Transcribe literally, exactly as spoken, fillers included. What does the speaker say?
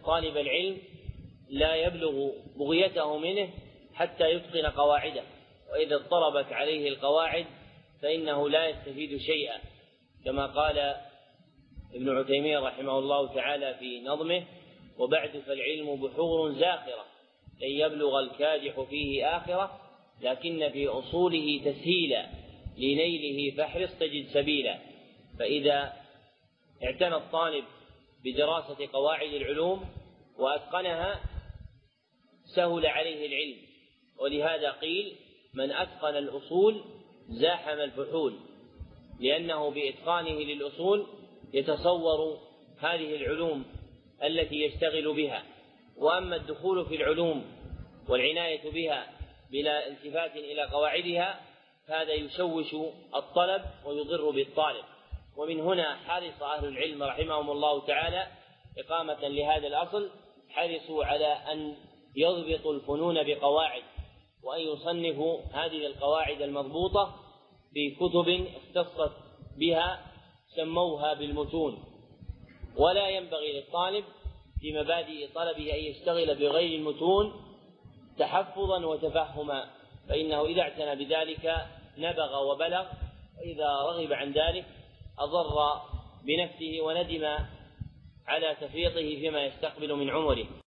طالب العلم لا يبلغ بغيته منه حتى يتقن قواعده، وإذا اضطربت عليه القواعد فإنه لا يستفيد شيئا، كما قال ابن عثيمين رحمه الله تعالى في نظمه: وبعد فالعلم بحور زاخرة لن يبلغ الكادح فيه آخرة، لكن في أصوله تسهيلا لنيله فاحرص تجد سبيلا. فإذا اعتنى الطالب بدراسة قواعد العلوم وأتقنها سهل عليه العلم، ولهذا قيل: من أتقن الأصول زاحم الفحول، لأنه بإتقانه للأصول يتصور هذه العلوم التي يشتغل بها. وأما الدخول في العلوم والعناية بها بلا التفات إلى قواعدها هذا يشوش الطلب ويضر بالطالب. ومن هنا حرص أهل العلم رحمهم الله تعالى إقامة لهذا الأصل، حرصوا على أن يضبطوا الفنون بقواعد، وأن يصنفوا هذه القواعد المضبوطة في كتب اختصت بها سموها بالمتون. ولا ينبغي للطالب في مبادئ طلبه أن يشتغل بغير المتون تحفظا وتفهما، فإنه إذا اعتنى بذلك نبغ وبلغ، وإذا رغب عن ذلك أضر بنفسه وندم على تفريطه فيما يستقبل من عمره.